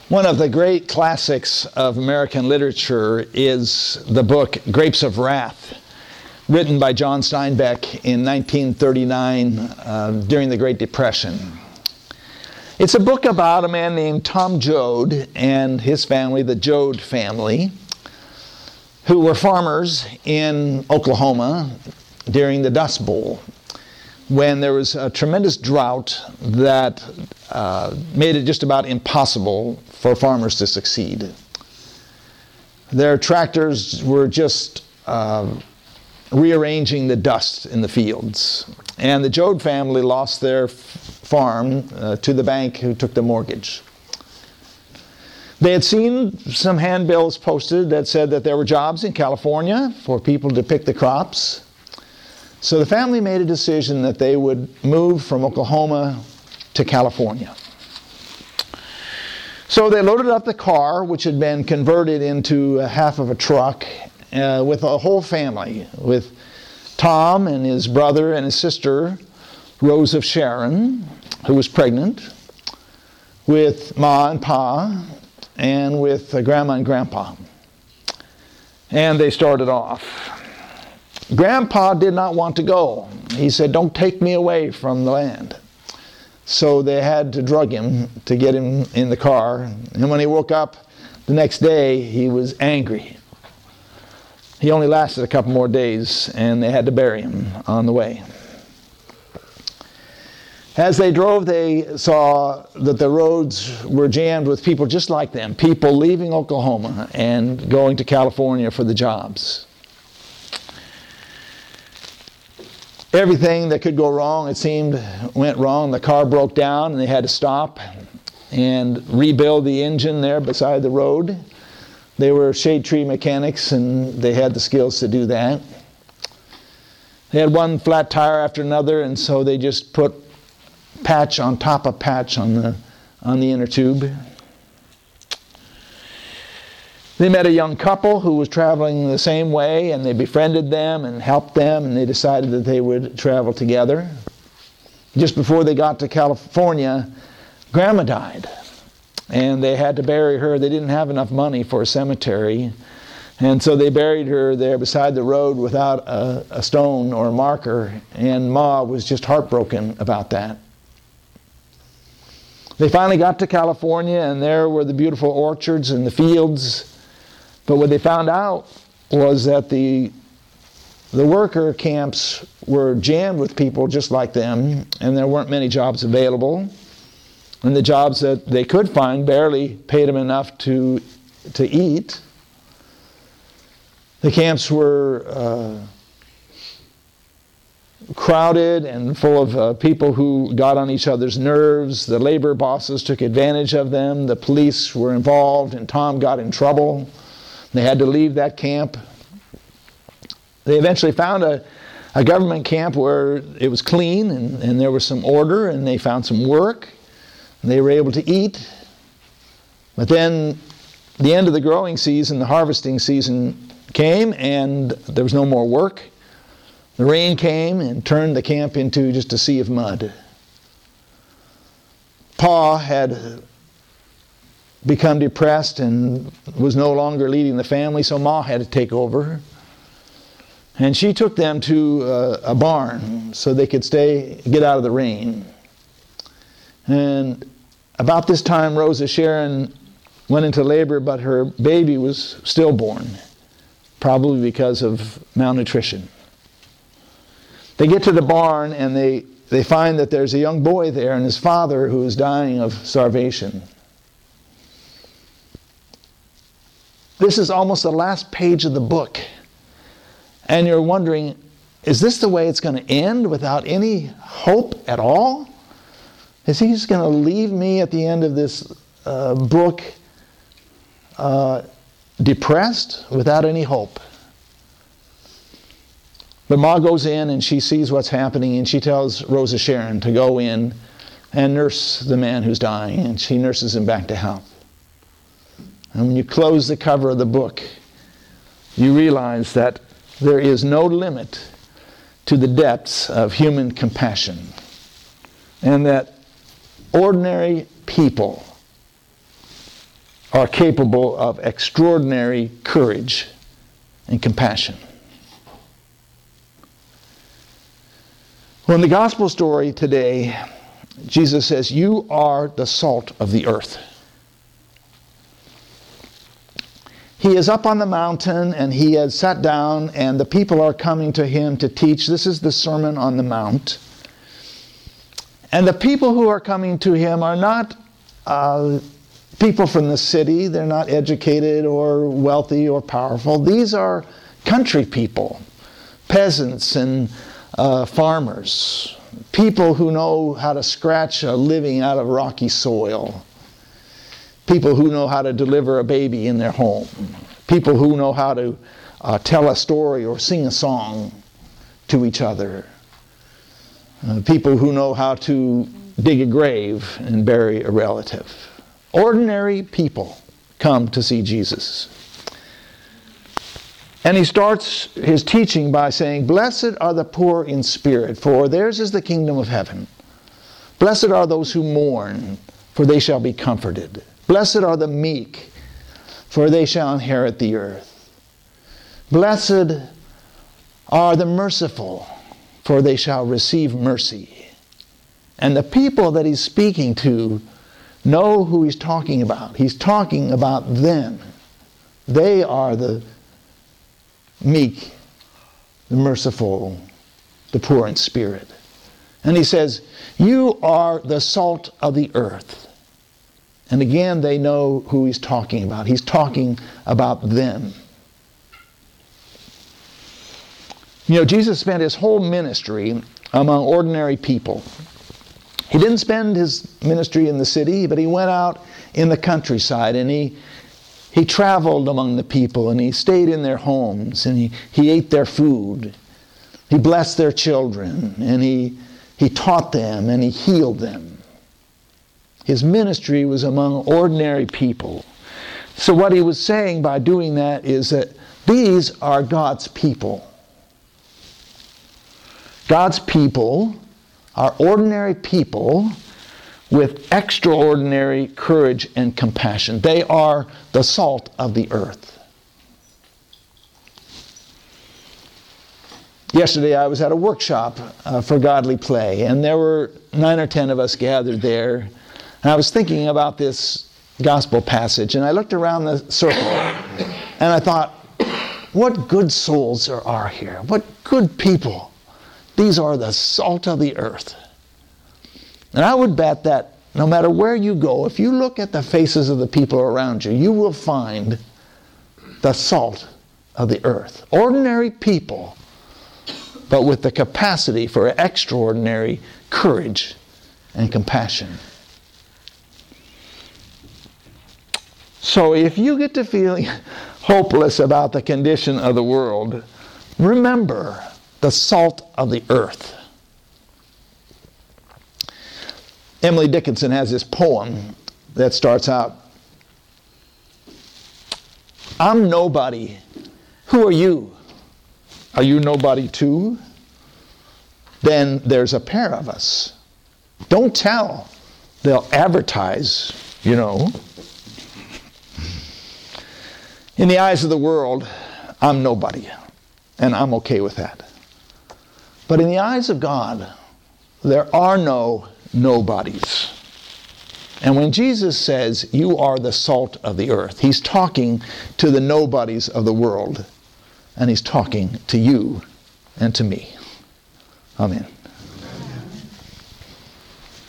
One of the great classics of American literature is the book Grapes of Wrath, written by John Steinbeck in 1939 during the Great Depression. It's a book about a man named Tom Joad and his family, the Joad family, who were farmers in Oklahoma during the Dust Bowl, when there was a tremendous drought that made it just about impossible for farmers to succeed. Their tractors were just rearranging the dust in the fields. And the Joad family lost their farm to the bank who took the mortgage. They had seen some handbills posted that said that there were jobs in California for people to pick the crops. So the family made a decision that they would move from Oklahoma to California. So they loaded up the car, which had been converted into half of a truck, with a whole family, with Tom and his brother and his sister, Rose of Sharon, who was pregnant, with Ma and Pa, and with Grandma and Grandpa. And they started off. Grandpa did not want to go. He said, "Don't take me away from the land." So they had to drug him to get him in the car. And when he woke up the next day, he was angry. He only lasted a couple more days, and they had to bury him on the way. As they drove, they saw that the roads were jammed with people just like them, people leaving Oklahoma and going to California for the jobs. Everything that could go wrong, it seemed, went wrong. The car broke down and they had to stop and rebuild the engine there beside the road. They were shade tree mechanics and they had the skills to do that. They had one flat tire after another, and so they just put patch on top of patch on the inner tube. They met a young couple who was traveling the same way, and they befriended them and helped them, and they decided that they would travel together. Just before they got to California, Grandma died, and they had to bury her. They didn't have enough money for a cemetery, and so they buried her there beside the road without a stone or a marker, and Ma was just heartbroken about that. They finally got to California, and there were the beautiful orchards and the fields. But what they found out was that the worker camps were jammed with people just like them, and there weren't many jobs available. And the jobs that they could find barely paid them enough to eat. The camps were crowded and full of people who got on each other's nerves. The labor bosses took advantage of them. The police were involved, and Tom got in trouble. They had to leave that camp. They eventually found a government camp where it was clean and there was some order, and they found some work. They were able to eat. But then the end of the growing season, the harvesting season came, and there was no more work. The rain came and turned the camp into just a sea of mud. Pa had become depressed and was no longer leading the family, so Ma had to take over. And she took them to a barn so they could get out of the rain. And about this time, Rose of Sharon went into labor, but her baby was stillborn, probably because of malnutrition. They get to the barn, and they find that there's a young boy there and his father who is dying of starvation. This is almost the last page of the book. And you're wondering, is this the way it's going to end without any hope at all? Is he just going to leave me at the end of this book depressed without any hope? But Ma goes in and she sees what's happening, and she tells Rose of Sharon to go in and nurse the man who's dying, and she nurses him back to health. And when you close the cover of the book, you realize that there is no limit to the depths of human compassion, and that ordinary people are capable of extraordinary courage and compassion. Well, in the gospel story today, Jesus says, "You are the salt of the earth." He is up on the mountain and he has sat down and the people are coming to him to teach. This is the Sermon on the Mount. And the people who are coming to him are not people from the city. They're not educated or wealthy or powerful. These are country people, peasants and farmers, people who know how to scratch a living out of rocky soil. People who know how to deliver a baby in their home. People who know how to tell a story or sing a song to each other. People who know how to dig a grave and bury a relative. Ordinary people come to see Jesus. And he starts his teaching by saying, "Blessed are the poor in spirit, for theirs is the kingdom of heaven. Blessed are those who mourn, for they shall be comforted. Blessed are the meek, for they shall inherit the earth. Blessed are the merciful, for they shall receive mercy." And the people that he's speaking to know who he's talking about. He's talking about them. They are the meek, the merciful, the poor in spirit. And he says, "You are the salt of the earth." And again, they know who he's talking about. He's talking about them. You know, Jesus spent his whole ministry among ordinary people. He didn't spend his ministry in the city, but he went out in the countryside and he traveled among the people and he stayed in their homes and he ate their food. He blessed their children and he taught them and he healed them. His ministry was among ordinary people. So what he was saying by doing that is that these are God's people. God's people are ordinary people with extraordinary courage and compassion. They are the salt of the earth. Yesterday I was at a workshop for Godly Play, and there were 9 or 10 of us gathered there. And I was thinking about this gospel passage, and I looked around the circle, and I thought, what good souls there are here. What good people. These are the salt of the earth. And I would bet that no matter where you go, if you look at the faces of the people around you, you will find the salt of the earth. Ordinary people, but with the capacity for extraordinary courage and compassion. So if you get to feeling hopeless about the condition of the world, remember the salt of the earth. Emily Dickinson has this poem that starts out, "I'm nobody. Who are you? Are you nobody too? Then there's a pair of us. Don't tell. They'll advertise, you know." In the eyes of the world, I'm nobody, and I'm okay with that. But in the eyes of God, there are no nobodies. And when Jesus says, "You are the salt of the earth," he's talking to the nobodies of the world, and he's talking to you and to me. Amen.